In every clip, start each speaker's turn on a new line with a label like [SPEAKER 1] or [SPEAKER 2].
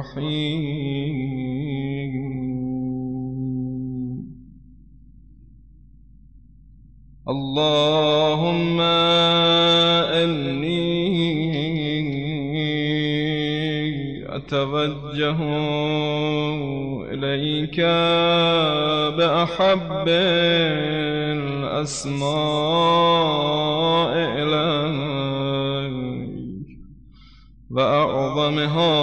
[SPEAKER 1] الرحيم. اللهم إني أتوجه إليك بأحب الأسماء إليك وأعظمها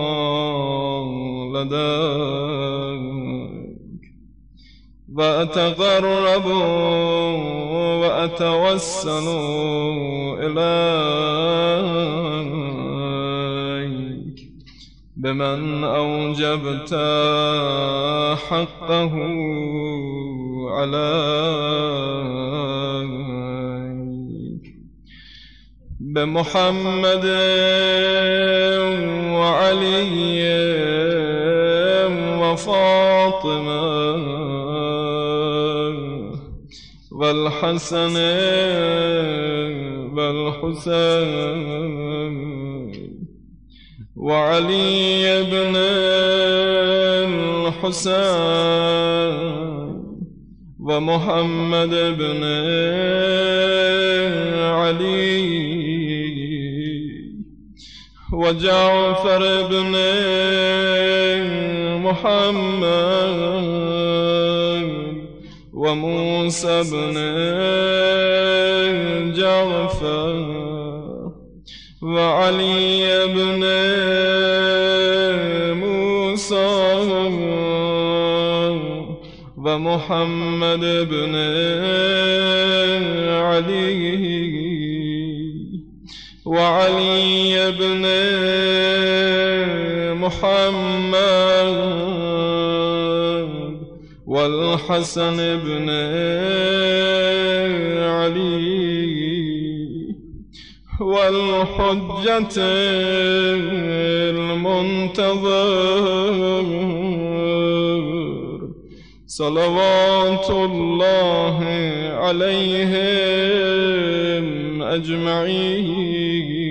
[SPEAKER 1] لديك، وأتقرب وأتوسل إليك بمن أوجبت حقه عليك، بمحمد وعلي وفاطمة والحسن والحسين وعلي بن الحسين ومحمد بن علي وجعفر بن محمد وموسى بن جعفر وعلي بن موسى ومحمد بن علي وعلي بن محمد والحسن بن علي والحجة المنتظر صلوات الله عليهم أجمعين.